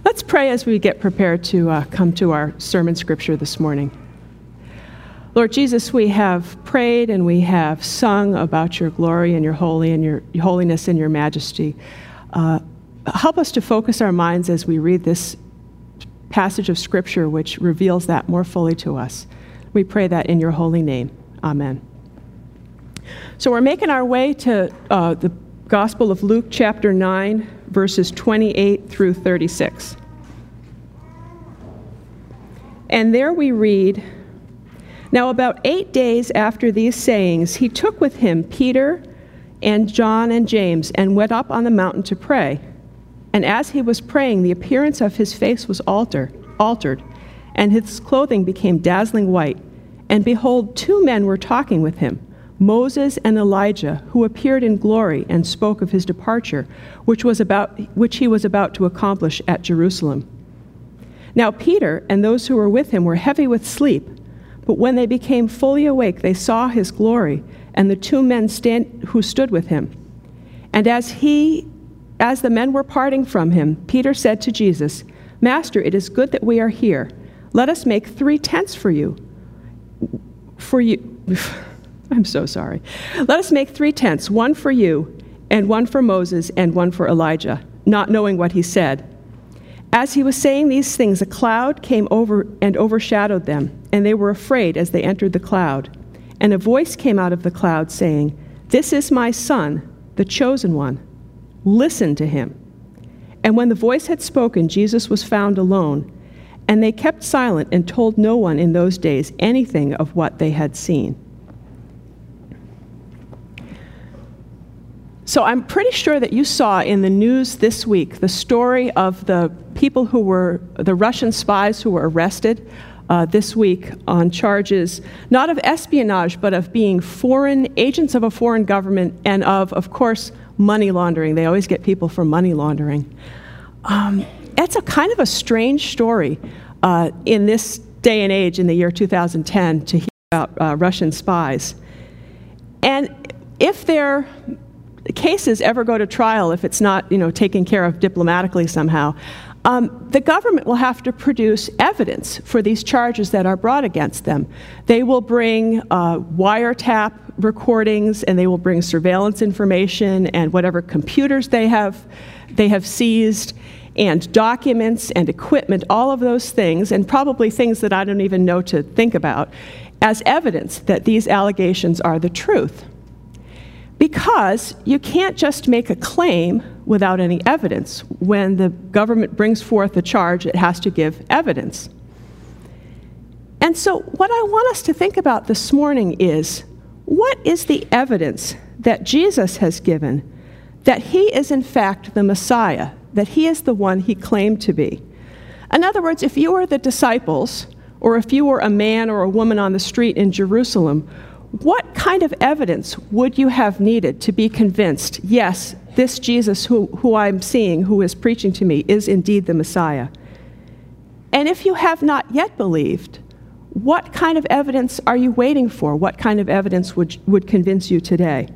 Let's pray as we get prepared to come to our sermon scripture this morning. Lord Jesus, we have prayed and we have sung about your glory and your holiness and your majesty. Help us to focus our minds as we read this passage of scripture which reveals that more fully to us. We pray that in your holy name. Amen. So we're making our way to the Gospel of Luke chapter 9, verses 28 through 36. And there we read, "Now about 8 days after these sayings, he took with him Peter and John and James and went up on the mountain to pray. And as he was praying, the appearance of his face was altered, and his clothing became dazzling white. And behold, 2 men were talking with him, Moses and Elijah, who appeared in glory and spoke of his departure, which he was about to accomplish at Jerusalem. Now Peter and those who were with him were heavy with sleep, but when they became fully awake, they saw his glory and the 2 men who stood with him. And as the men were parting from him, Peter said to Jesus, 'Master, it is good that we are here. Let us make 3 tents for you. I'm so sorry. Let us make 3 tents, one for you, and one for Moses, and one for Elijah,' not knowing what he said. As he was saying these things, a cloud came over and overshadowed them, and they were afraid as they entered the cloud. And a voice came out of the cloud saying, 'This is my son, the chosen one. Listen to him.' And when the voice had spoken, Jesus was found alone, and they kept silent and told no one in those days anything of what they had seen." So I'm pretty sure that you saw in the news this week the story of the people who were the Russian spies who were arrested this week on charges not of espionage, but of being foreign agents of a foreign government and of course, money laundering. They always get people for money laundering. It's a kind of a strange story in this day and age, in the year 2010, to hear about Russian spies. And if their cases ever go to trial, if it's not, taken care of diplomatically somehow, the government will have to produce evidence for these charges that are brought against them. They will bring wiretap recordings, and they will bring surveillance information and whatever computers they have seized, and documents and equipment, all of those things, and probably things that I don't even know to think about, as evidence that these allegations are the truth. Because you can't just make a claim without any evidence. When the government brings forth a charge, it has to give evidence. And so what I want us to think about this morning is, what is the evidence that Jesus has given that he is in fact the Messiah, that he is the one he claimed to be? In other words, if you were the disciples, or if you were a man or a woman on the street in Jerusalem, what kind of evidence would you have needed to be convinced, yes, this Jesus who I'm seeing, who is preaching to me, is indeed the Messiah? And if you have not yet believed, what kind of evidence are you waiting for? What kind of evidence would convince you today?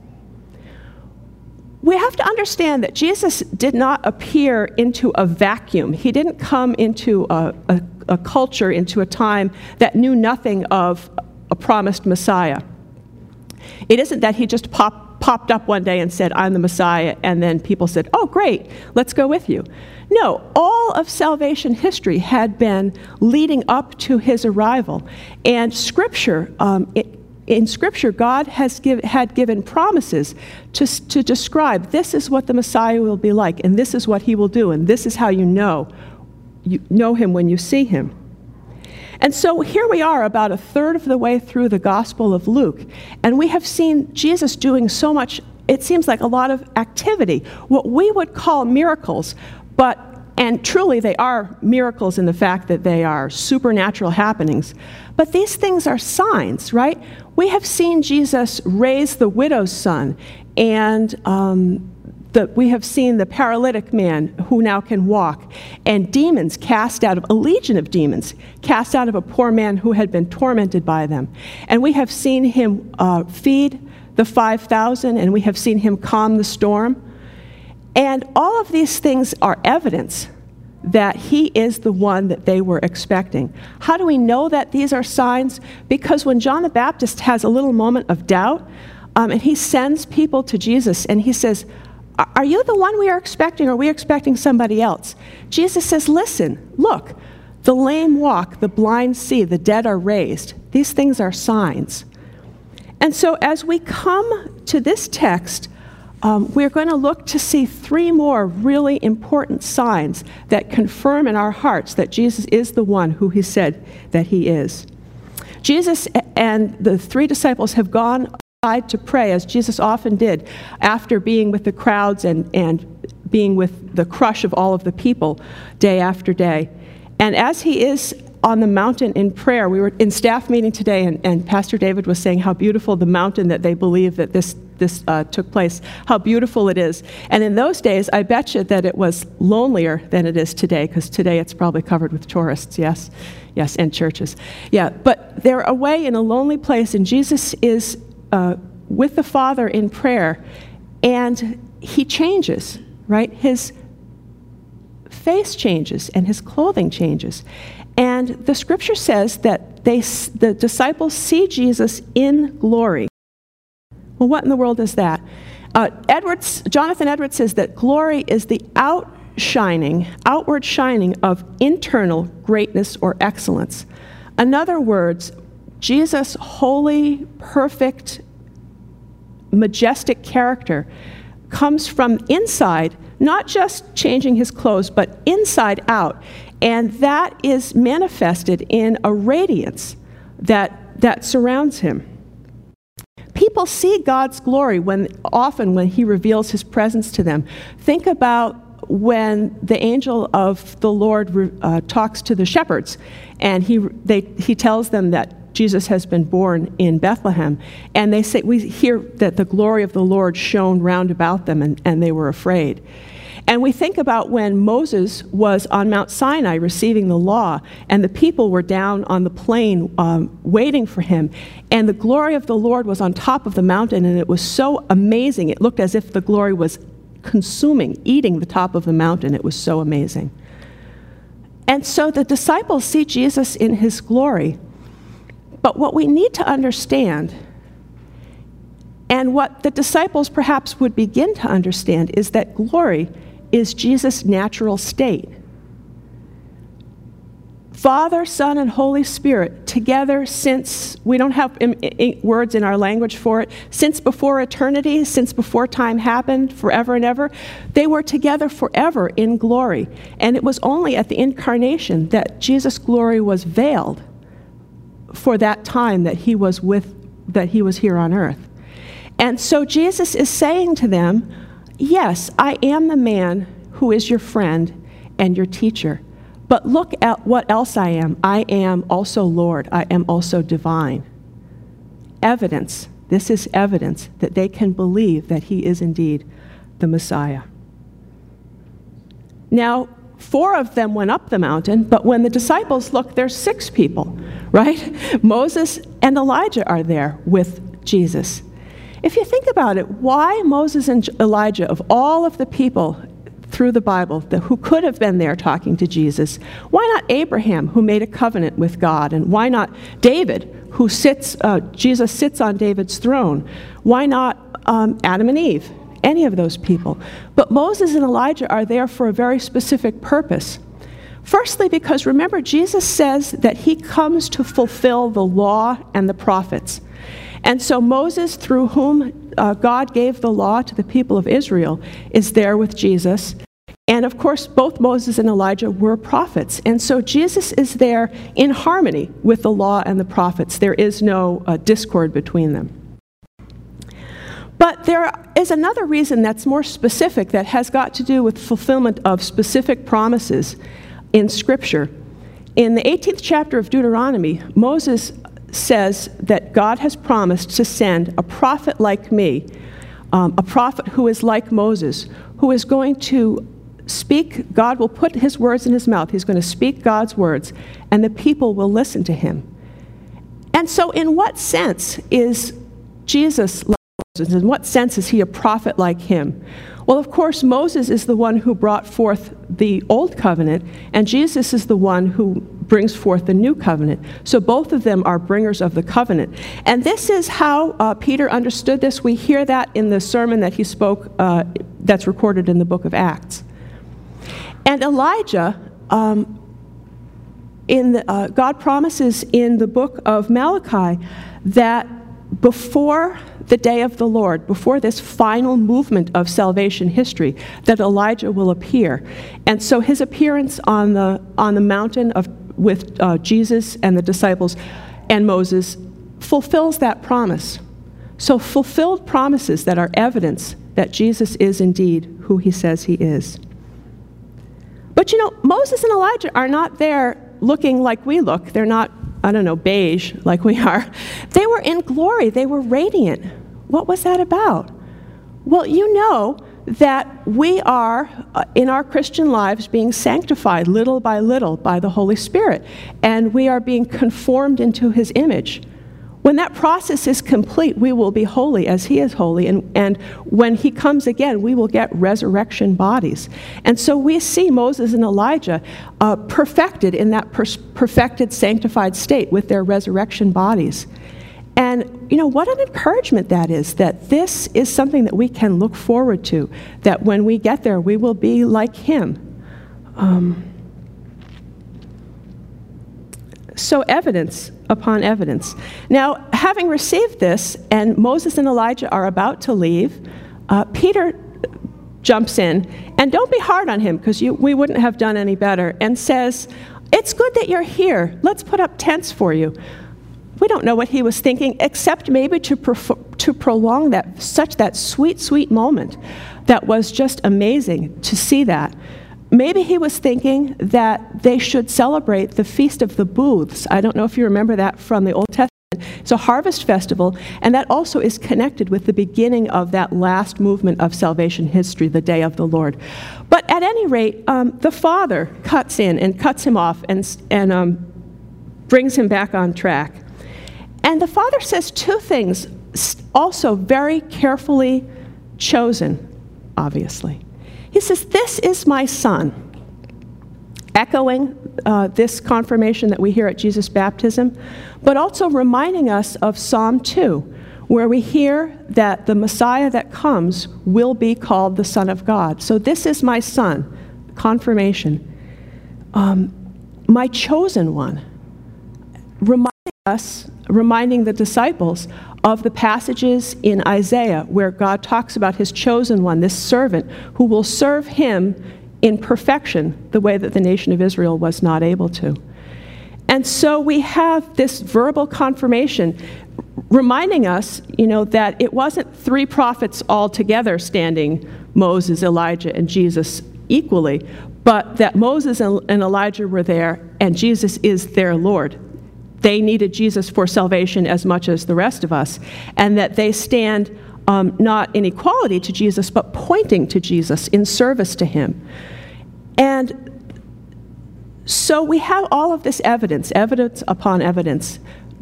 We have to understand that Jesus did not appear into a vacuum. He didn't come into a culture, into a time that knew nothing of a promised Messiah. It isn't that he just popped up one day and said, "I'm the Messiah," and then people said, "Oh, great, let's go with you." No, all of salvation history had been leading up to his arrival. And Scripture, in Scripture, God had given promises to describe, this is what the Messiah will be like, and this is what he will do, and this is how you know him when you see him. And so here we are, about a third of the way through the Gospel of Luke, and we have seen Jesus doing so much, it seems like a lot of activity, what we would call miracles, and truly they are miracles in the fact that they are supernatural happenings. But these things are signs, right? We have seen Jesus raise the widow's son, and we have seen the paralytic man who now can walk, and demons cast out of, a legion of demons, cast out of a poor man who had been tormented by them. And we have seen him feed the 5,000, and we have seen him calm the storm. And all of these things are evidence that he is the one that they were expecting. How do we know that these are signs? Because when John the Baptist has a little moment of doubt, and he sends people to Jesus, and he says, are you the one we are expecting, or are we expecting somebody else? Jesus says, listen, look, the lame walk, the blind see, the dead are raised. These things are signs. And so as we come to this text, we're going to look to see three more really important signs that confirm in our hearts that Jesus is the one who he said that he is. Jesus and the three disciples have gone aside to pray, as Jesus often did, after being with the crowds and being with the crush of all of the people day after day. And as he is on the mountain in prayer, we were in staff meeting today, and Pastor David was saying how beautiful the mountain that they believe that this took place, how beautiful it is. And in those days, I bet you that it was lonelier than it is today, because today it's probably covered with tourists, yes, and churches. Yeah, but they're away in a lonely place, and Jesus is with the Father in prayer, and he changes, right? His face changes, and his clothing changes. And the scripture says that the disciples see Jesus in glory. Well, what in the world is that? Jonathan Edwards says that glory is the outward shining of internal greatness or excellence. In other words, Jesus' holy, perfect, majestic character comes from inside, not just changing his clothes, but inside out. And that is manifested in a radiance that surrounds him. People see God's glory often when he reveals his presence to them. Think about when the angel of the Lord talks to the shepherds, and he tells them that Jesus has been born in Bethlehem. And they say, we hear that the glory of the Lord shone round about them, and they were afraid. And we think about when Moses was on Mount Sinai receiving the law, and the people were down on the plain waiting for him, and the glory of the Lord was on top of the mountain, and it was so amazing. It looked as if the glory was eating the top of the mountain. It was so amazing. And so the disciples see Jesus in his glory. But what we need to understand, and what the disciples perhaps would begin to understand, is that glory is Jesus' natural state. Father, Son, and Holy Spirit together since, we don't have words in our language for it, since before eternity, since before time happened, forever and ever, they were together forever in glory. And it was only at the incarnation that Jesus' glory was veiled for that time that he was here on earth. And so Jesus is saying to them, yes, I am the man who is your friend and your teacher. But look at what else I am. I am also Lord. I am also divine. Evidence. This is evidence that they can believe that he is indeed the Messiah. Now, 4 of them went up the mountain, but when the disciples look, there's 6 people, right? Moses and Elijah are there with Jesus. If you think about it, why Moses and Elijah, of all of the people through the Bible who could have been there talking to Jesus, why not Abraham, who made a covenant with God? And why not David, who Jesus sits on David's throne? Why not Adam and Eve? Any of those people. But Moses and Elijah are there for a very specific purpose. Firstly, because remember, Jesus says that he comes to fulfill the law and the prophets. And so Moses, through whom God gave the law to the people of Israel, is there with Jesus. And of course, both Moses and Elijah were prophets. And so Jesus is there in harmony with the law and the prophets. There is no discord between them. But there is another reason that's more specific that has got to do with fulfillment of specific promises in Scripture. In the 18th chapter of Deuteronomy, Moses says that God has promised to send a prophet like me, a prophet who is like Moses, who is going to speak. God will put his words in his mouth. He's going to speak God's words, and the people will listen to him. And so in what sense is Jesus like Moses? In what sense is he a prophet like him? Well, of course, Moses is the one who brought forth the Old Covenant, and Jesus is the one who brings forth the New Covenant. So both of them are bringers of the covenant. And this is how Peter understood this. We hear that in the sermon that he spoke that's recorded in the book of Acts. And Elijah, God promises in the book of Malachi that before the day of the Lord, before this final movement of salvation history, that Elijah will appear. And so his appearance on the mountain with Jesus and the disciples and Moses fulfills that promise. So fulfilled promises that are evidence that Jesus is indeed who he says he is. But Moses and Elijah are not there looking like we look. They're not, beige like we are. They were in glory. They were radiant. What was that about? Well, you know that we are, in our Christian lives, being sanctified little by little by the Holy Spirit, and we are being conformed into his image. When that process is complete, we will be holy as he is holy, and when he comes again, we will get resurrection bodies. And so we see Moses and Elijah perfected in that perfected, sanctified state with their resurrection bodies. And, what an encouragement that is, that this is something that we can look forward to, that when we get there, we will be like him. So evidence upon evidence. Now, having received this, and Moses and Elijah are about to leave, Peter jumps in, and don't be hard on him, because we wouldn't have done any better, and says, "It's good that you're here. Let's put up tents for you." We don't know what he was thinking, except maybe to prolong that sweet, sweet moment that was just amazing to see that. Maybe he was thinking that they should celebrate the Feast of the Booths. I don't know if you remember that from the Old Testament. It's a harvest festival, and that also is connected with the beginning of that last movement of salvation history, the Day of the Lord. But at any rate, the Father cuts in and cuts him off and brings him back on track. And the Father says two things, also very carefully chosen, obviously. He says, "This is my Son," echoing this confirmation that we hear at Jesus' baptism, but also reminding us of Psalm 2, where we hear that the Messiah that comes will be called the Son of God. So this is my Son, confirmation. My chosen one, reminding the disciples of the passages in Isaiah where God talks about his chosen one, this servant, who will serve him in perfection the way that the nation of Israel was not able to. And so we have this verbal confirmation reminding us, that it wasn't three prophets all together standing, Moses, Elijah, and Jesus equally, but that Moses and Elijah were there, and Jesus is their Lord. They needed Jesus for salvation as much as the rest of us, and that they stand not in equality to Jesus, but pointing to Jesus in service to him. And so we have all of this evidence upon evidence.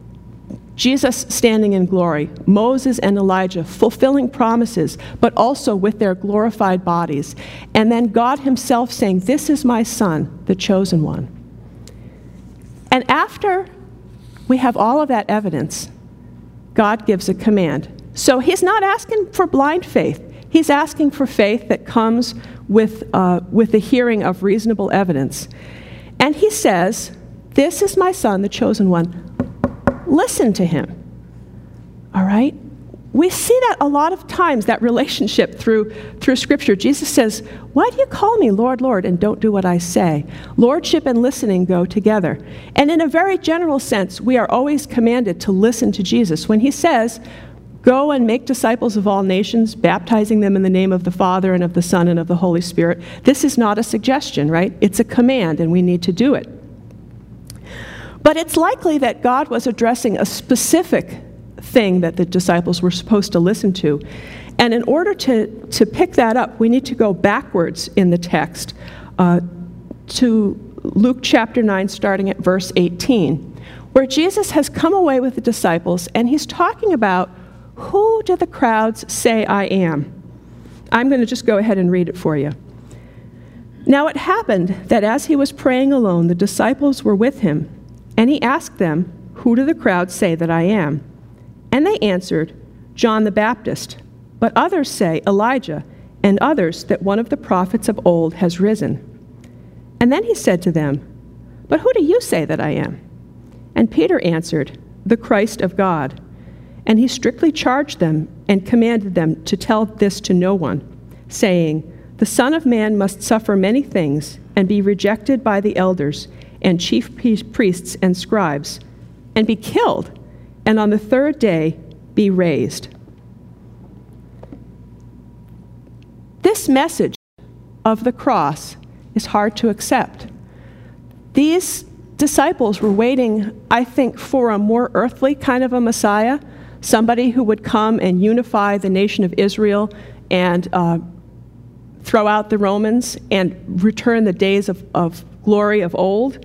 Jesus standing in glory, Moses and Elijah fulfilling promises, but also with their glorified bodies. And then God himself saying, "This is my Son, the chosen one." And after we have all of that evidence, God gives a command. So he's not asking for blind faith. He's asking for faith that comes with the hearing of reasonable evidence. And he says, "This is my Son, the chosen one. Listen to him." All right? We see that a lot of times, that relationship through Scripture. Jesus says, "Why do you call me Lord, Lord, and don't do what I say?" Lordship and listening go together. And in a very general sense, we are always commanded to listen to Jesus. When he says, "Go and make disciples of all nations, baptizing them in the name of the Father and of the Son and of the Holy Spirit," this is not a suggestion, right? It's a command, and we need to do it. But it's likely that God was addressing a specific thing that the disciples were supposed to listen to. And in order to pick that up, we need to go backwards in the text to Luke chapter 9, starting at verse 18, where Jesus has come away with the disciples, and he's talking about, who do the crowds say I am? I'm going to just go ahead and read it for you. Now it happened that as he was praying alone, the disciples were with him, and he asked them, "Who do the crowd say that I am?" And they answered, "John the Baptist, but others say Elijah, and others that one of the prophets of old has risen." And then he said to them, "But who do you say that I am?" And Peter answered, "The Christ of God." And he strictly charged them and commanded them to tell this to no one, saying, "The Son of Man must suffer many things and be rejected by the elders and chief priests and scribes, and be killed, and on the third day be raised." This message of the cross is hard to accept. These disciples were waiting, I think, for a more earthly kind of a Messiah, somebody who would come and unify the nation of Israel and throw out the Romans and return the days of glory of old.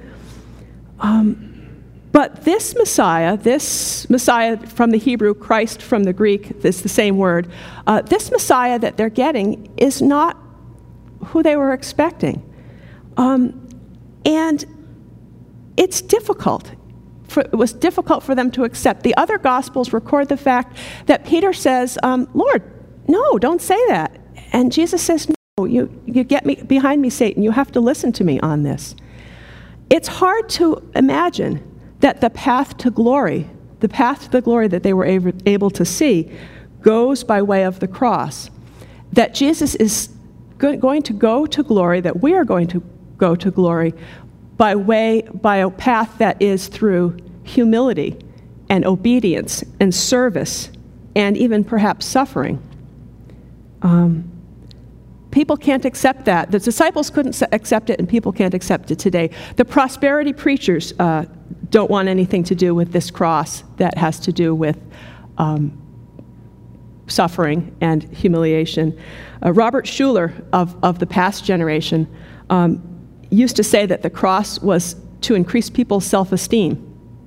But this Messiah from the Hebrew, Christ from the Greek, it's the same word, this Messiah that they're getting is not who they were expecting. And it's difficult. It was difficult for them to accept. The other Gospels record the fact that Peter says, "Lord, no, don't say that." And Jesus says, "No, you get me behind me, Satan. You have to listen to me on this." It's hard to imagine that the path to the glory that they were able to see, goes by way of the cross. That Jesus is going to go to glory, that we are going to go to glory by a path that is through humility and obedience and service and even perhaps suffering. People can't accept that. The disciples couldn't accept it, and people can't accept it today. The prosperity preachers don't want anything to do with this cross that has to do with suffering and humiliation. Robert Schuller of the past generation used to say that the cross was to increase people's self-esteem.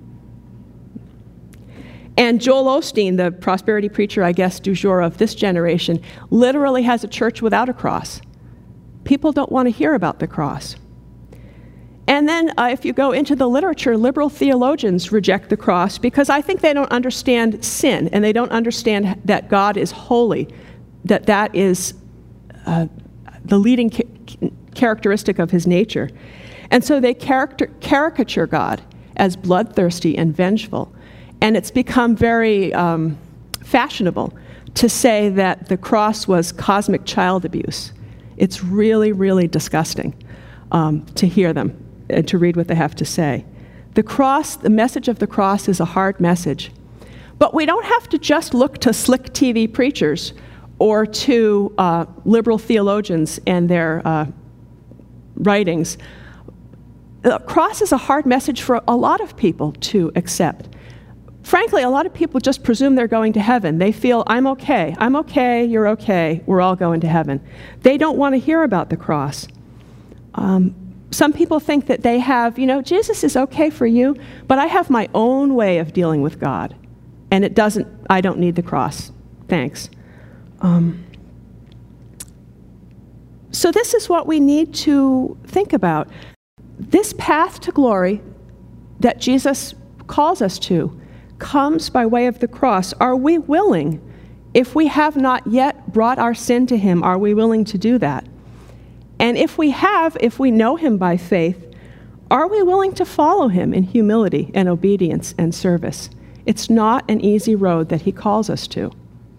And Joel Osteen, the prosperity preacher, I guess, du jour of this generation, literally has a church without a cross. People don't want to hear about the cross. And then if you go into the literature, liberal theologians reject the cross because I think they don't understand sin, and they don't understand that God is holy, that is the leading characteristic of his nature. And so they caricature God as bloodthirsty and vengeful. And it's become very fashionable to say that the cross was cosmic child abuse. It's really, really disgusting to hear them and to read what they have to say. The cross, the message of the cross is a hard message. But we don't have to just look to slick TV preachers or to liberal theologians and their writings. The cross is a hard message for a lot of people to accept. Frankly, a lot of people just presume they're going to heaven. They feel, I'm okay, you're okay, we're all going to heaven. They don't want to hear about the cross. Some people think that they have, Jesus is okay for you, but I have my own way of dealing with God. And I don't need the cross. Thanks. So this is what we need to think about. This path to glory that Jesus calls us to comes by way of the cross. Are we willing, if we have not yet brought our sin to him, are we willing to do that? And if we know him by faith, are we willing to follow him in humility and obedience and service? It's not an easy road that he calls us to.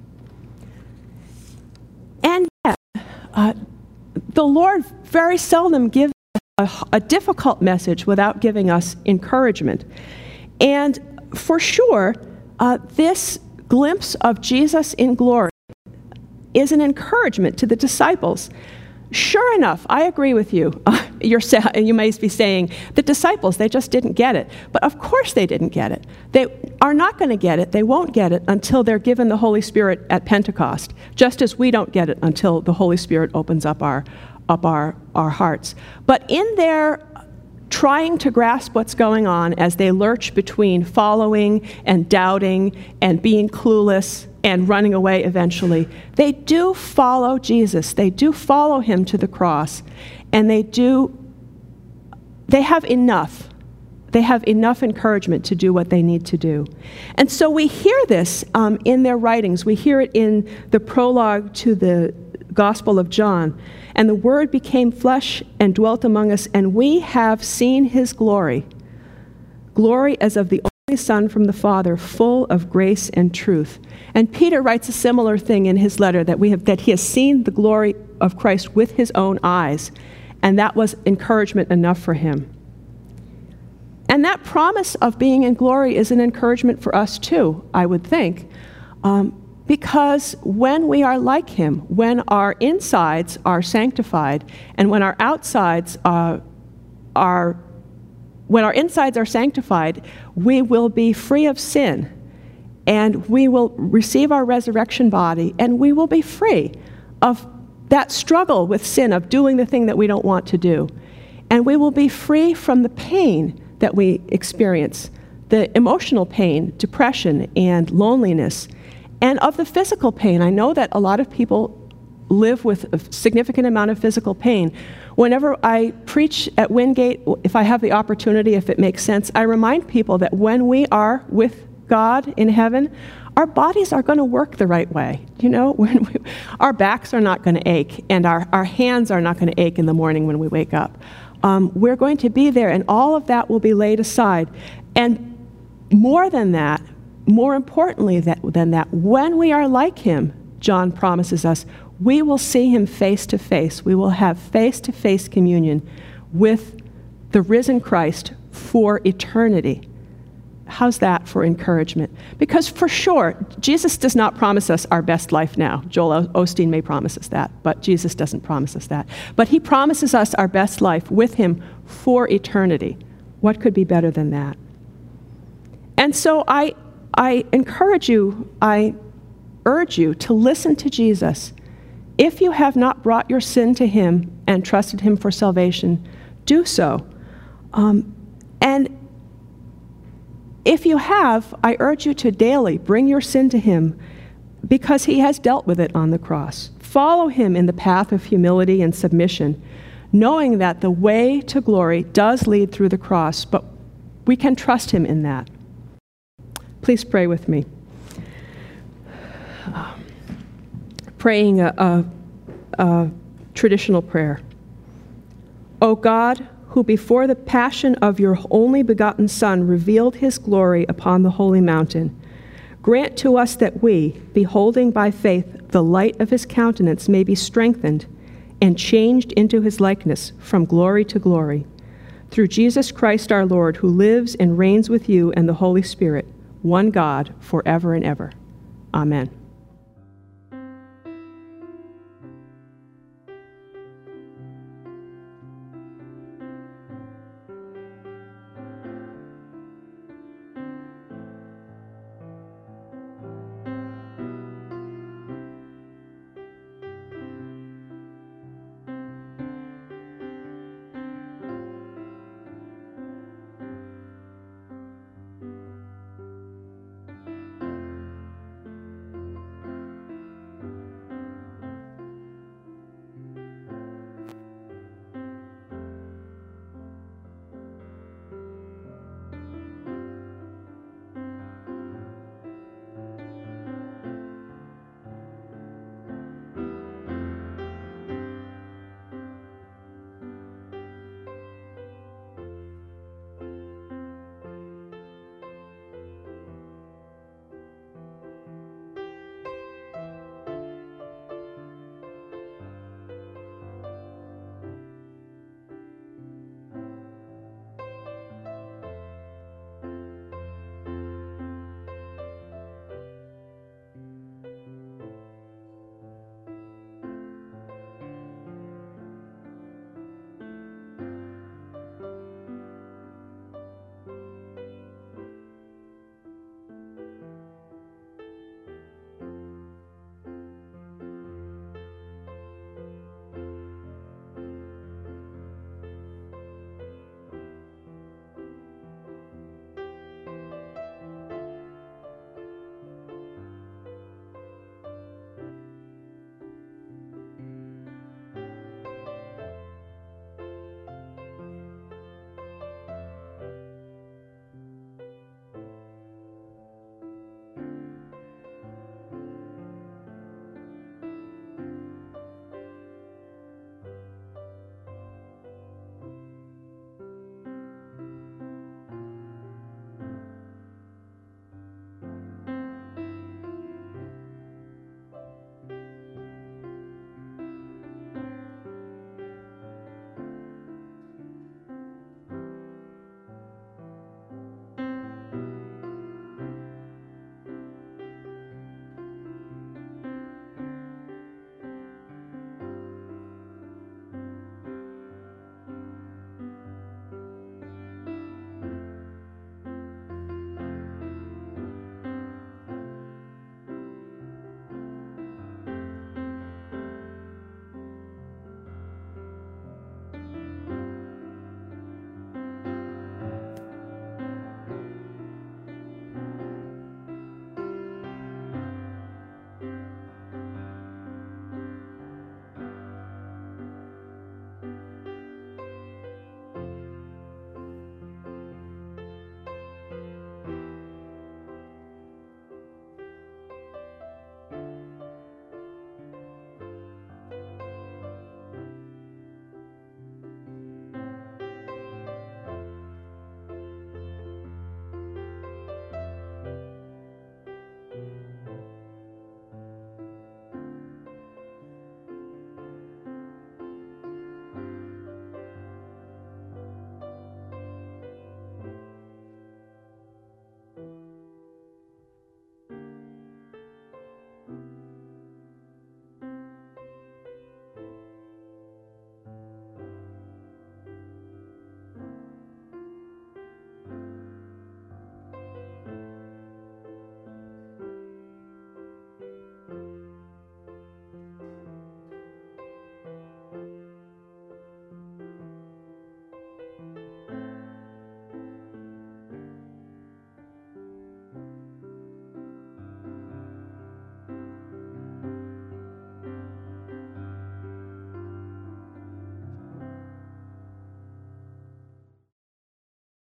And yet, the Lord very seldom gives a difficult message without giving us encouragement. And for sure, this glimpse of Jesus in glory is an encouragement to the disciples. Sure enough, I agree with you. You may be saying, the disciples, they just didn't get it. But of course they didn't get it. They are not going to get it. They won't get it until they're given the Holy Spirit at Pentecost, just as we don't get it until the Holy Spirit opens up our hearts. But in their trying to grasp what's going on as they lurch between following and doubting and being clueless and running away eventually. They do follow Jesus. They do follow him to the cross. And they have enough. They have enough encouragement to do what they need to do. And so we hear this in their writings. We hear it in the prologue to the Gospel of John. And the Word became flesh and dwelt among us, and we have seen his glory. Glory as of the only Son from the Father, full of grace and truth. And Peter writes a similar thing in his letter, that he has seen the glory of Christ with his own eyes. And that was encouragement enough for him. And that promise of being in glory is an encouragement for us too, I would think. Because when we are like him, when our insides are sanctified, and when our insides are sanctified, we will be free of sin, and we will receive our resurrection body, and we will be free of that struggle with sin, of doing the thing that we don't want to do. And we will be free from the pain that we experience, the emotional pain, depression, and loneliness, and of the physical pain. I know that a lot of people live with a significant amount of physical pain. Whenever I preach at Wingate, if I have the opportunity, if it makes sense, I remind people that when we are with God in heaven, our bodies are going to work the right way. You know, our backs are not going to ache, and our hands are not going to ache in the morning when we wake up. We're going to be there, and all of that will be laid aside. And more than that, more importantly than that, when we are like him, John promises us, we will see him face to face. We will have face-to-face communion with the risen Christ for eternity. How's that for encouragement? Because for sure, Jesus does not promise us our best life now. Joel Osteen may promise us that, but Jesus doesn't promise us that. But he promises us our best life with him for eternity. What could be better than that? And so I encourage you, I urge you to listen to Jesus. If you have not brought your sin to him and trusted him for salvation, do so. And if you have, I urge you to daily bring your sin to him, because he has dealt with it on the cross. Follow him in the path of humility and submission, knowing that the way to glory does lead through the cross, but we can trust him in that. Please pray with me. Praying a traditional prayer. O God, who before the passion of your only begotten Son revealed his glory upon the holy mountain, grant to us that we, beholding by faith the light of his countenance, may be strengthened and changed into his likeness from glory to glory. Through Jesus Christ our Lord, who lives and reigns with you and the Holy Spirit, one God, forever and ever. Amen.